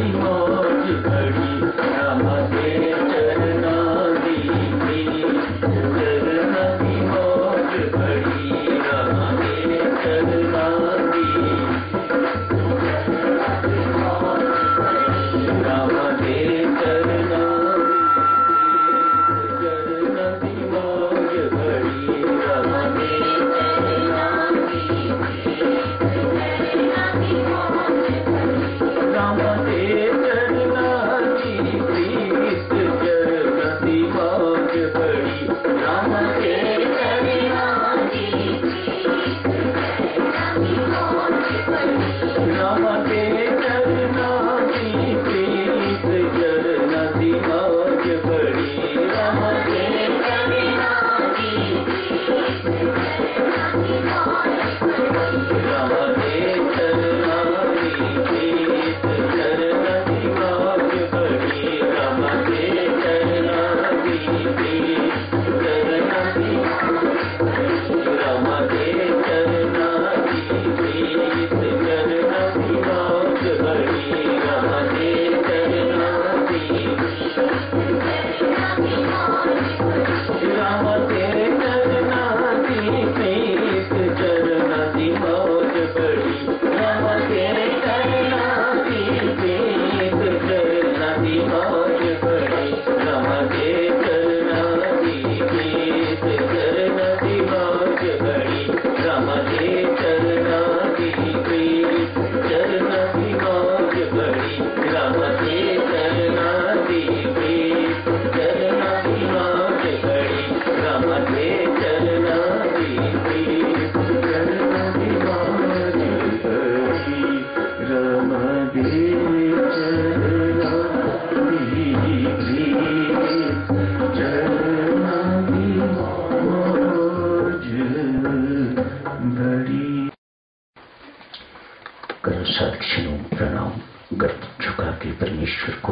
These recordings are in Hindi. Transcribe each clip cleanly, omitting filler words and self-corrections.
साक्षियों प्रणाम। गर्दन झुका के परमेश्वर को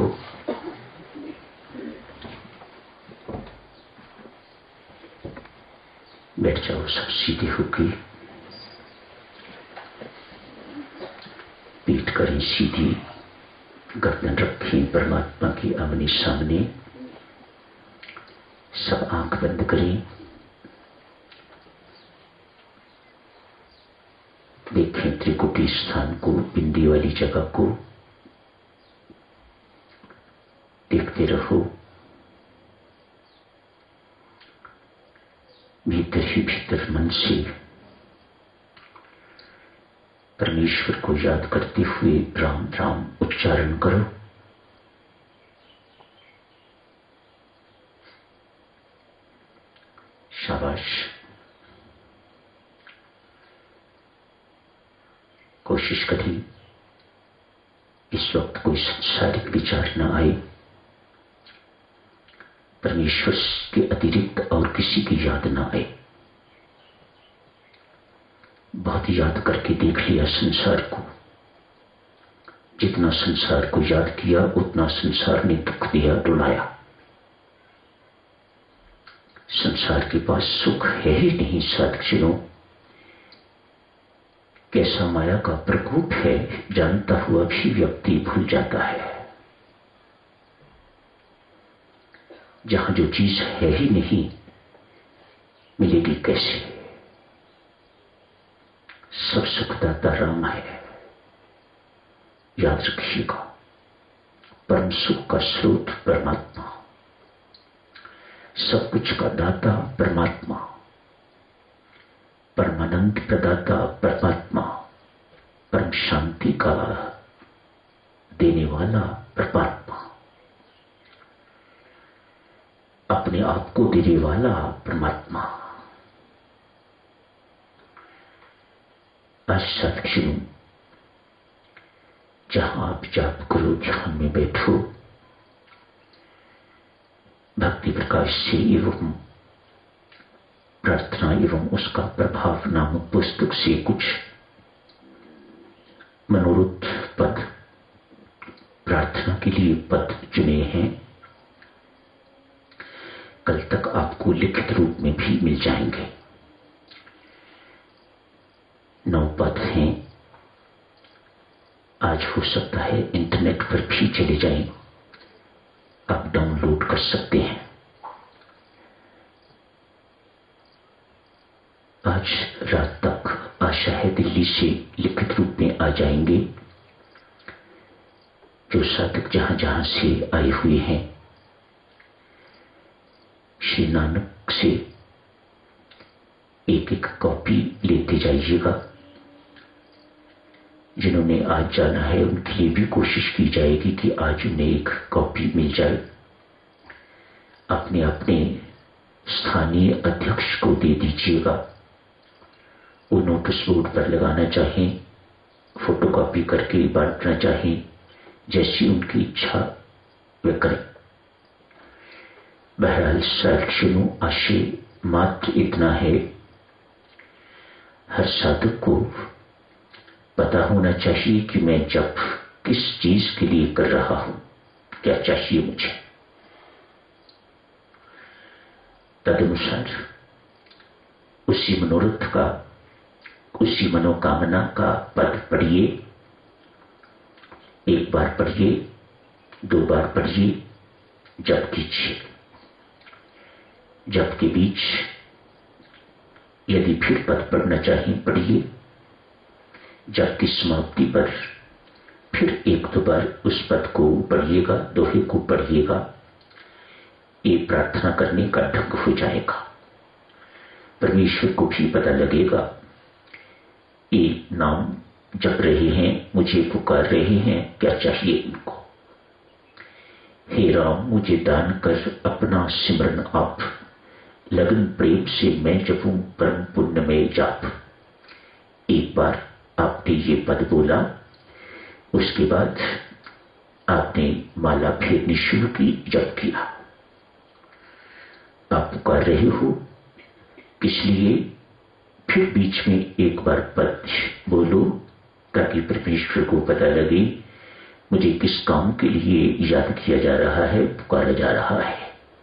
बैठ जाओ। सब सीधे होके पीठ करें सीधी, गर्दन रखें परमात्मा की आमने सामने। सब आंख बंद करें। देखें त्रिकुटी स्थान को, बिंदी वाली जगह को देखते रहो। भीतर ही भीतर मन से परमेश्वर को याद करते हुए राम राम उच्चारण करो। शाबाश। कोशिश करें इस वक्त कोई सांसारिक विचार न आए, परमेश्वर के अतिरिक्त और किसी की याद न आए। बहुत याद करके देख लिया संसार को। जितना संसार को याद किया उतना संसार ने दुख दिया, रुलाया। संसार के पास सुख है ही नहीं साधकजनों। कैसा माया का प्रकोप है, जानता हुआ भी व्यक्ति भूल जाता है। जहां जो चीज है ही नहीं, मिलेगी कैसे? सब सुखदाता राम है, याद रखिएगा। परम सुख का स्रोत परमात्मा, सब कुछ का दाता परमात्मा, परमानंद प्रदाता परमात्मा, परम शांति का देने वाला परमात्मा, अपने आप को देने वाला परमात्मा। आज सत्क्षण जहां आप जाप करो, ध्यान में बैठो, भक्ति प्रकाश से एवं प्रार्थना एवं उसका प्रभाव नामक पुस्तक से कुछ मनोरथ पद, प्रार्थना के लिए पद चुने हैं। कल तक आपको लिखित रूप में भी मिल जाएंगे। 9 पद हैं। आज हो सकता है इंटरनेट पर भी चले जाएं, आप डाउनलोड कर सकते हैं। आज रात तक आशा है दिल्ली से लिखित रूप में आ जाएंगे। जो साधक जहां जहां से आए हुए हैं, श्री नानक से एक एक कॉपी लेते जाइएगा। जिन्होंने आज जाना है उनके लिए भी कोशिश की जाएगी कि आज उन्हें एक कॉपी मिल जाए। अपने अपने स्थानीय अध्यक्ष को दे दीजिएगा। वो नोटिस बोर्ड पर लगाना चाहें, फोटोकॉपी करके बांटना चाहें, जैसी उनकी इच्छा वे करें। बहरहाल साक्षियों आशय मात्र इतना है, हर साधक को पता होना चाहिए कि मैं जब किस चीज के लिए कर रहा हूं, क्या चाहिए मुझे। तदनुसार उसी मनोरथ का, उसी मनोकामना का पद पढ़िए। एक बार पढ़िए, 2 बार पढ़िए, जप कीजिए। जप के बीच यदि फिर पद पढ़ना चाहिए पढ़िए। जप की समाप्ति पर फिर 1-2 बार उस पद को पढ़िएगा, दोहे को पढ़िएगा। ये प्रार्थना करने का ढंग हो जाएगा। परमेश्वर को भी पता लगेगा ये नाम जप रहे हैं, मुझे पुकार रहे हैं, क्या चाहिए इनको। हे राम मुझे दान कर अपना सिमरन आप, लगन प्रेम से मैं जपूं परम पुण्य में जाप। एक बार आपने ये पद बोला, उसके बाद आपने माला फेरनी शुरू की, जप किया। आप पुकार रहे हो, इसलिए फिर बीच में एक बार पद बोलो, ताकि परमेश्वर को पता लगे मुझे किस काम के लिए याद किया जा रहा है, पुकारा जा रहा है।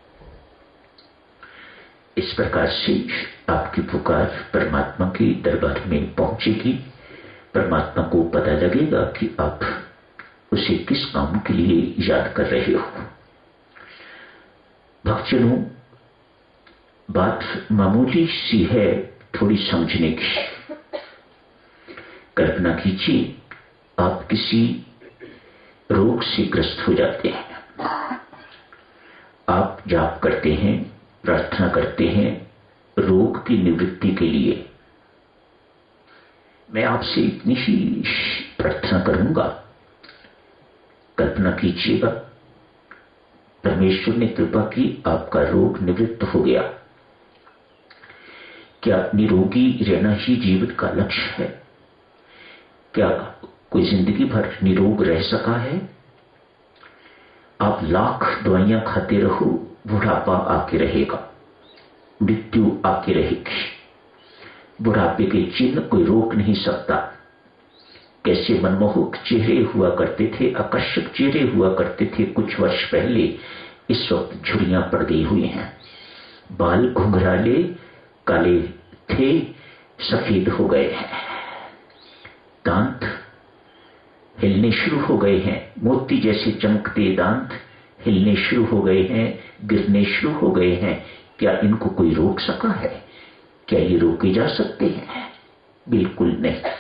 इस प्रकार से आपकी पुकार परमात्मा के दरबार में पहुंचेगी। परमात्मा को पता लगेगा कि आप उसे किस काम के लिए याद कर रहे हो। भक्तजनों, बात मामूली सी है, थोड़ी समझने की। कल्पना कीजिए आप किसी रोग से ग्रस्त हो जाते हैं। आप जाप करते हैं, प्रार्थना करते हैं रोग की निवृत्ति के लिए। मैं आपसे इतनी ही प्रार्थना करूंगा, कल्पना कीजिएगा परमेश्वर ने कृपा की, आपका रोग निवृत्त हो गया। क्या निरोगी रहना ही जीवन का लक्ष्य है? क्या कोई जिंदगी भर निरोग रह सका है? आप लाख दवाइयां खाते रहो, बुढ़ापा आके रहेगा, मृत्यु आके रहेगी। बुढ़ापे के चिन्ह कोई रोक नहीं सकता। कैसे मनमोहक चेहरे हुआ करते थे, आकर्षक चेहरे हुआ करते थे कुछ वर्ष पहले, इस वक्त झुर्रियां पड़ गई हुई हैं। बाल घुंघराले काले थे, सफेद हो गए हैं। दांत हिलने शुरू हो गए हैं, मोती जैसे चमकते दांत हिलने शुरू हो गए हैं, गिरने शुरू हो गए हैं। क्या इनको कोई रोक सका है? क्या ये रोके जा सकते हैं? बिल्कुल नहीं।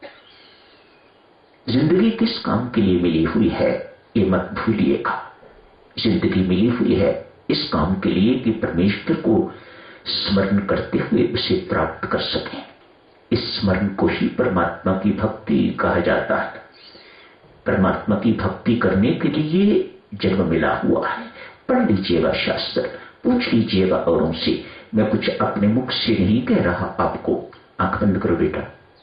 जिंदगी किस काम के लिए मिली हुई है, ये मत भूलिएगा। जिंदगी मिली हुई है इस काम के लिए कि परमेश्वर को स्मरण करते हुए उसे प्राप्त कर सकें। इस स्मरण को ही परमात्मा की भक्ति कहा जाता है। परमात्मा की भक्ति करने के लिए जन्म मिला हुआ है। पढ़ लीजिएगा शास्त्र, पूछ लीजिएगा औरों से। मैं कुछ अपने मुख से नहीं कह रहा आपको। आंख बंद करो बेटा।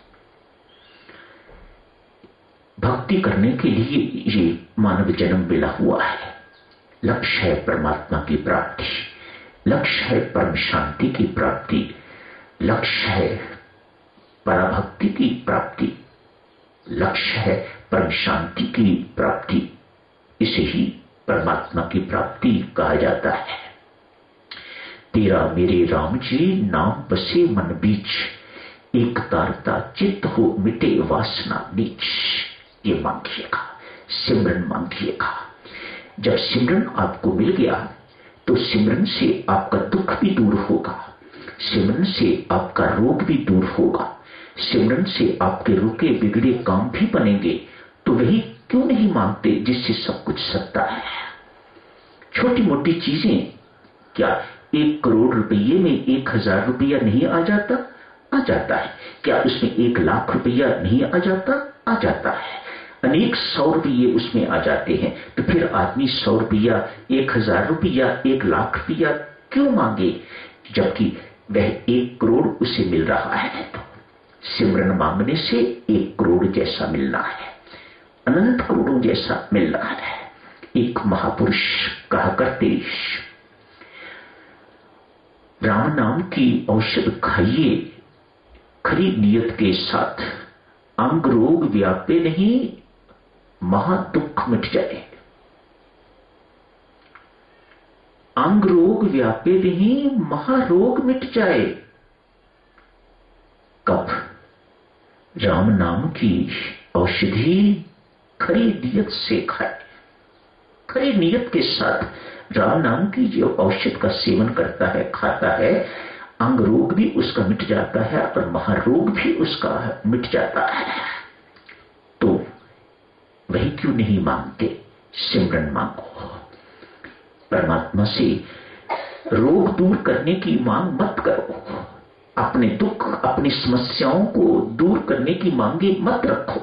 भक्ति करने के लिए ये मानव जन्म मिला हुआ है। लक्ष्य है परमात्मा की प्राप्ति, लक्ष्य है परम शांति की प्राप्ति, लक्ष्य है पराभक्ति की प्राप्ति, लक्ष्य है परम शांति की प्राप्ति। इसे ही परमात्मा की प्राप्ति कहा जाता है। तेरा मेरे राम जी नाम बसे मन बीच, एक तारता चित्त हो मिटे वासना नीच। ये मांगिएगा, सिमरन मांगिएगा। जब सिमरन आपको मिल गया तो सिमरन से आपका दुख भी दूर होगा, सिमरन से आपका रोग भी दूर होगा, सिमरन से आपके रुके बिगड़े काम भी बनेंगे। तो वही क्यों नहीं मांगते जिससे सब कुछ सत्ता है। छोटी मोटी चीजें, क्या 1 करोड़ रुपये में 1000 रुपया नहीं आ जाता? आ जाता है। क्या उसमें 1 लाख रुपया नहीं आ जाता? आ जाता है। अनेक 100 रुपये उसमें आ जाते हैं। तो फिर आदमी 100 रुपया, 1000 रुपया, 1 लाख रुपया क्यों मांगे, जबकि वह 1 करोड़ उसे मिल रहा है। तो सिमरन मांगने से 1 करोड़ जैसा मिलना है, अनंत करोड़ों जैसा मिलना है। एक महापुरुष कहा करते, राम नाम की औषध खाइए खरी नियत के साथ, अंग रोग व्यापे नहीं महादुख मिट जाए। अंग रोग व्यापे नहीं महारोग मिट जाए। कब? राम नाम की औषधि खरी नियत से खाए। खरी नियत के साथ राम नाम की जो औषध का सेवन करता है, खाता है, अंग रोग भी उसका मिट जाता है और महारोग भी उसका मिट जाता है। तो वही क्यों नहीं मांगते? सिमरन मांगो। परमात्मा से रोग दूर करने की मांग मत करो, अपने दुख, अपनी समस्याओं को दूर करने की मांगे मत रखो।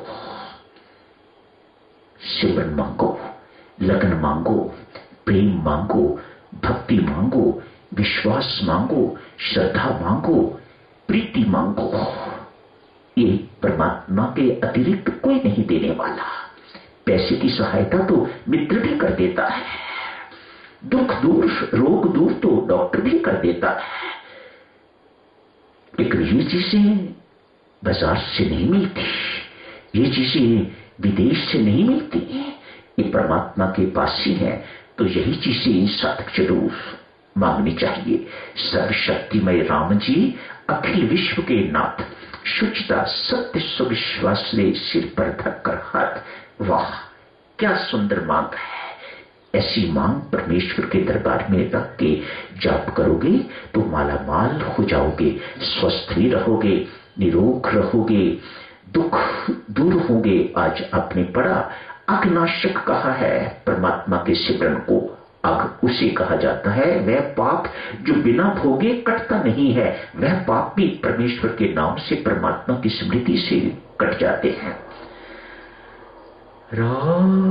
सिमरन मांगो, लगन मांगो, प्रेम मांगो, भक्ति मांगो, विश्वास मांगो, श्रद्धा मांगो, प्रीति मांगो। ये परमात्मा के अतिरिक्त कोई नहीं देने वाला। पैसे की सहायता तो मित्र भी कर देता है, दुख दूर, रोग दूर तो डॉक्टर भी कर देता है, लेकिन ये चीजें बाजार से नहीं मिलती, ये चीजें विदेश से नहीं मिलती, ये परमात्मा के पास ही है। तो यही चीजें साधक जरूर मांगनी चाहिए। सर्वशक्तिमय राम जी, अखिल विश्व के नाथ, शुचिता सत्य सुविश्वास ले सिर पर धरकर हाथ। वाह, क्या सुंदर मांग है। ऐसी मांग परमेश्वर के दरबार में रख के जाप करोगे तो माला माल हो जाओगे, स्वस्थ भी रहोगे, निरोग रहोगे, दुख दूर होंगे। आज आपने पढ़ा, अग्नाशक कहा है परमात्मा के सिमरन को। अग उसे कहा जाता है वह पाप जो बिना भोगे कटता नहीं है। वह पाप भी परमेश्वर के नाम से, परमात्मा की स्मृति से कट जाते हैं। राम